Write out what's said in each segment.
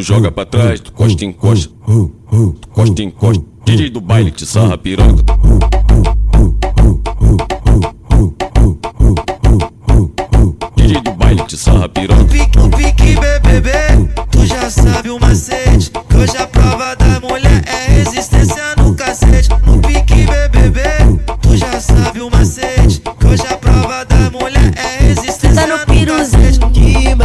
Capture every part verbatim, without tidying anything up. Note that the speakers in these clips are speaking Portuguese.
joga pra trás, tu costa em costa, tu costa em costa. D J do baile te sarra piroca. D J do baile te sarra piroca. No pique, no pique, bebê, tu já sabe o macete, que hoje a prova da mulher é resistência no cacete. No pique, bebê, tu já sabe o macete, que hoje a prova da mulher é resistência no cacete. Que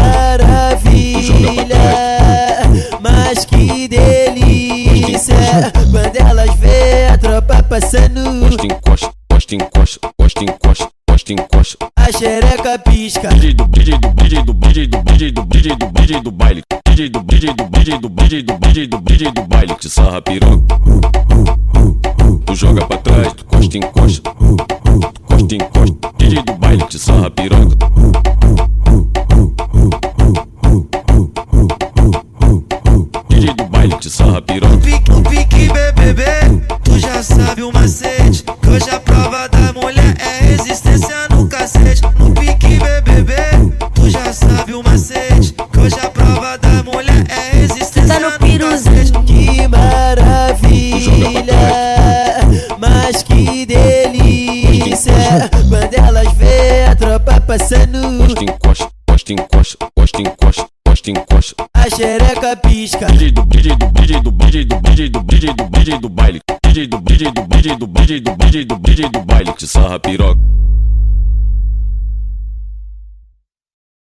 maravilha, mas que delícia, quando elas vê a tropa passando. Costa em costa, costa em costa, costa em costa, costa em costa. A xereca pisca. D J do D J do D J do D J do D J do D J do D J do baile. D J do D J do D J do D J do D J do D J do baile te sarra piroca. Tu joga pra trás, tu costa em costa, tu costa em costa. D J do baile te sarra piroca. D J do baile te sarra piroca. No pique, no pique, bebê, tu já sabe o macete, que hoje a prova da mulher é resistência no cacete. No pique, bebê, tu já sabe o macete, que hoje a prova da mulher é resistência no cacete. Que maravilha, mas que delícia, quando elas vê a tropa passando. Costa em costa, costa em costa, costa em costa, costa em costa. A xereca pisca. D J do D J do D J do D J do D J do D J do D J do baile. D J do D J do D J do D J do D J do D J do D J do baile te sarra piroca.